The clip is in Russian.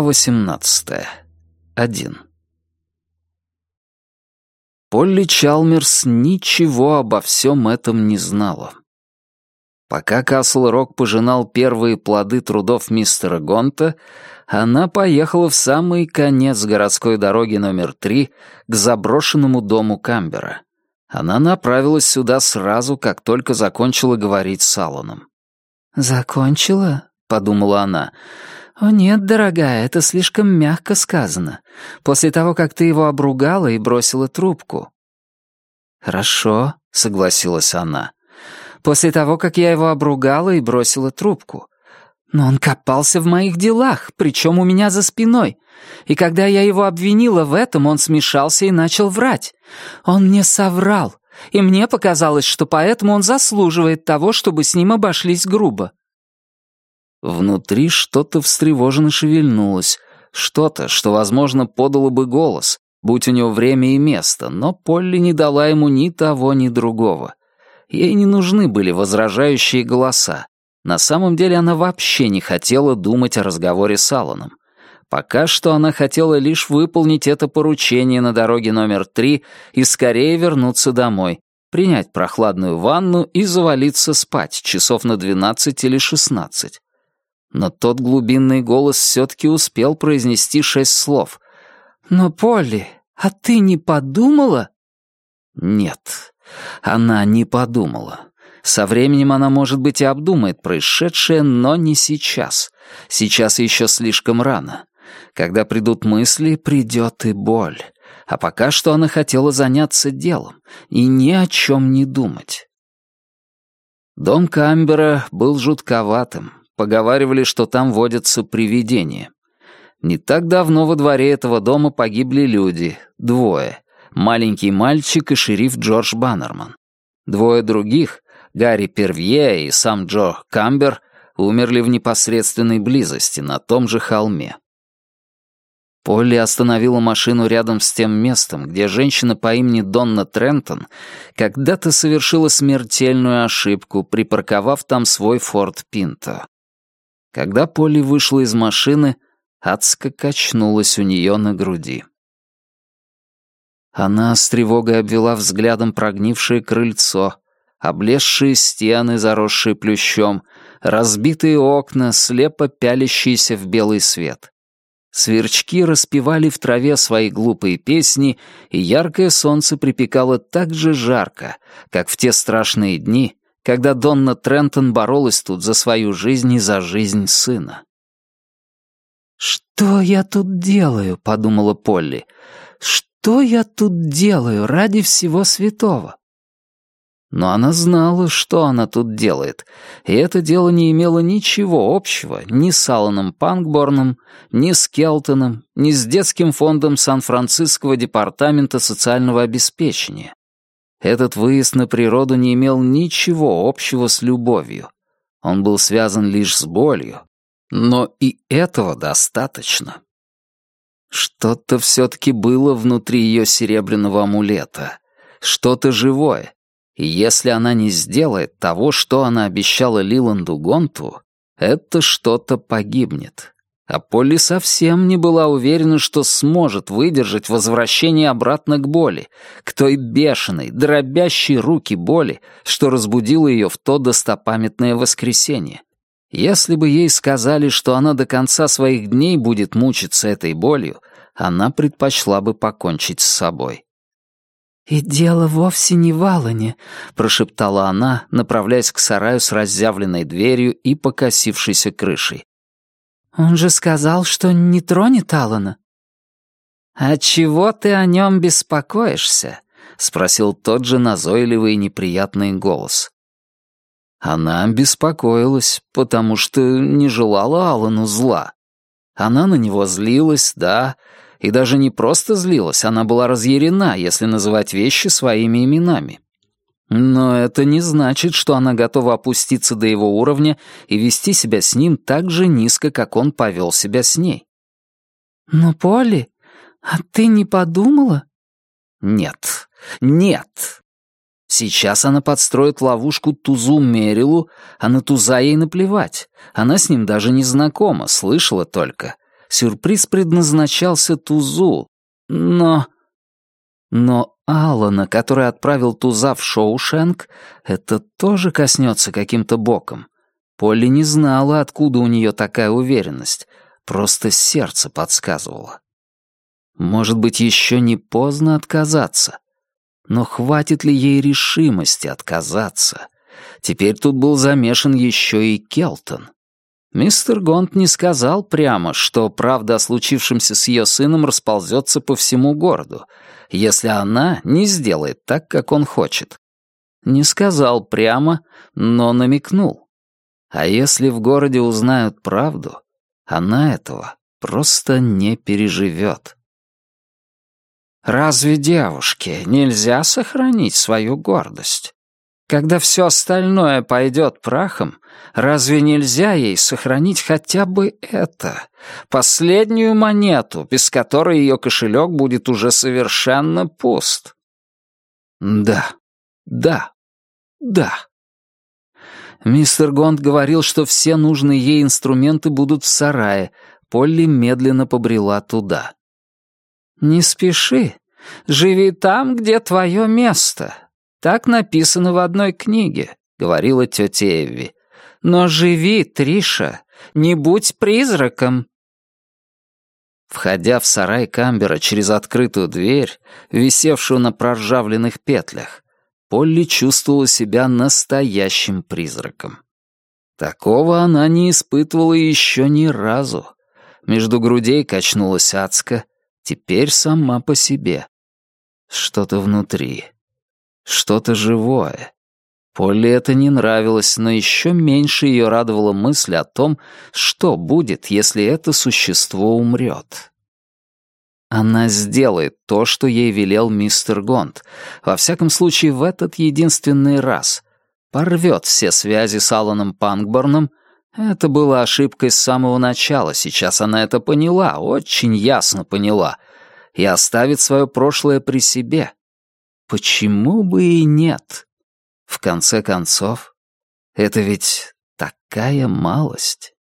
18. 1. Полли Чалмерс ничего обо всем этом не знала. Пока Касл-Рок пожинал первые плоды трудов мистера Гонта, она поехала в самый конец городской дороги номер 3 к заброшенному дому Камбера. Она направилась сюда сразу, как только закончила говорить с Алланом. «Закончила?» — подумала она. «О нет, дорогая, это слишком мягко сказано. После того, как ты его обругала и бросила трубку». «Хорошо», — согласилась она. «После того, как я его обругала и бросила трубку. Но он копался в моих делах, причем у меня за спиной. И когда я его обвинила в этом, он смешался и начал врать. Он мне соврал, и мне показалось, что поэтому он заслуживает того, чтобы с ним обошлись грубо». Внутри что-то встревоженно шевельнулось, что-то, что, возможно, подало бы голос, будь у него время и место, но Полли не дала ему ни того, ни другого. Ей не нужны были возражающие голоса. На самом деле она вообще не хотела думать о разговоре с Алланом. Пока что она хотела лишь выполнить это поручение на дороге номер 3 и скорее вернуться домой, принять прохладную ванну и завалиться спать часов на 12 или 16. Но тот глубинный голос все-таки успел произнести 6 слов. «Но, Полли, а ты не подумала?» Нет, она не подумала. Со временем она, может быть, и обдумает происшедшее, но не сейчас. Сейчас еще слишком рано. Когда придут мысли, придет и боль. А пока что она хотела заняться делом и ни о чем не думать. Дом Камбера был жутковатым. Поговаривали, что там водятся привидения. Не так давно во дворе этого дома погибли люди, 2. Маленький мальчик и шериф Джордж Баннерман. 2 других, Гарри Первье и сам Джо Камбер, умерли в непосредственной близости на том же холме. Полли остановила машину рядом с тем местом, где женщина по имени Донна Трентон когда-то совершила смертельную ошибку, припарковав там свой Форд Пинто. Когда Полли вышла из машины, адско качнулась у нее на груди. Она с тревогой обвела взглядом прогнившее крыльцо, облезшие стены, заросшие плющом, разбитые окна, слепо пялящиеся в белый свет. Сверчки распевали в траве свои глупые песни, и яркое солнце припекало так же жарко, как в те страшные дни, когда Донна Трентон боролась тут за свою жизнь и за жизнь сына. «Что я тут делаю?» — подумала Полли. «Что я тут делаю ради всего святого?» Но она знала, что она тут делает, и это дело не имело ничего общего ни с Алланом Панкборном, ни с Келтоном, ни с детским фондом Сан-Франциского департамента социального обеспечения. Этот выезд на природу не имел ничего общего с любовью. Он был связан лишь с болью, но и этого достаточно. Что-то все-таки было внутри ее серебряного амулета, что-то живое. И если она не сделает того, что она обещала Лиланду Гонту, это что-то погибнет. А Полли совсем не была уверена, что сможет выдержать возвращение обратно к боли, к той бешеной, дробящей руки боли, что разбудило ее в то достопамятное воскресенье. Если бы ей сказали, что она до конца своих дней будет мучиться этой болью, она предпочла бы покончить с собой. «И дело вовсе не в Аллане», — прошептала она, направляясь к сараю с разъявленной дверью и покосившейся крышей. «Он же сказал, что не тронет Аллана». «А чего ты о нем беспокоишься?» — спросил тот же назойливый и неприятный голос. Она беспокоилась, потому что не желала Аллану зла. Она на него злилась, да, и даже не просто злилась, она была разъярена, если называть вещи своими именами. Но это не значит, что она готова опуститься до его уровня и вести себя с ним так же низко, как он повел себя с ней. «Но, Полли, а ты не подумала?» «Нет, нет!» Сейчас она подстроит ловушку Тузу Мерилу, а на Туза ей наплевать. Она с ним даже не знакома, слышала только. Сюрприз предназначался Тузу, но Алана, который отправил Туза в Шоушенк, это тоже коснется каким-то боком. Полли не знала, откуда у нее такая уверенность, просто сердце подсказывало. Может быть, еще не поздно отказаться? Но хватит ли ей решимости отказаться? Теперь тут был замешан еще и Келтон. Мистер Гонт не сказал прямо, что правда о случившемся с ее сыном расползется по всему городу, если она не сделает так, как он хочет. Не сказал прямо, но намекнул. А если в городе узнают правду, она этого просто не переживет. Разве девушке нельзя сохранить свою гордость? Когда все остальное пойдет прахом, разве нельзя ей сохранить хотя бы это, последнюю монету, без которой ее кошелек будет уже совершенно пуст? Да, да, да. Мистер Гонт говорил, что все нужные ей инструменты будут в сарае. Полли медленно побрела туда. «Не спеши. Живи там, где твое место. Так написано в одной книге», — говорила тетя Эвви. «Но живи, Триша, не будь призраком». Входя в сарай Камбера через открытую дверь, висевшую на проржавленных петлях, Полли чувствовала себя настоящим призраком. Такого она не испытывала еще ни разу. Между грудей качнулась адска, теперь сама по себе. Что-то внутри. Что-то живое. Полли это не нравилось, но еще меньше ее радовала мысль о том, что будет, если это существо умрет. Она сделает то, что ей велел мистер Гонт. Во всяком случае, в этот единственный раз. Порвет все связи с Аланом Пангборном. Это было ошибкой с самого начала, сейчас она это поняла, очень ясно поняла. И оставит свое прошлое при себе. Почему бы и нет? В конце концов, это ведь такая малость.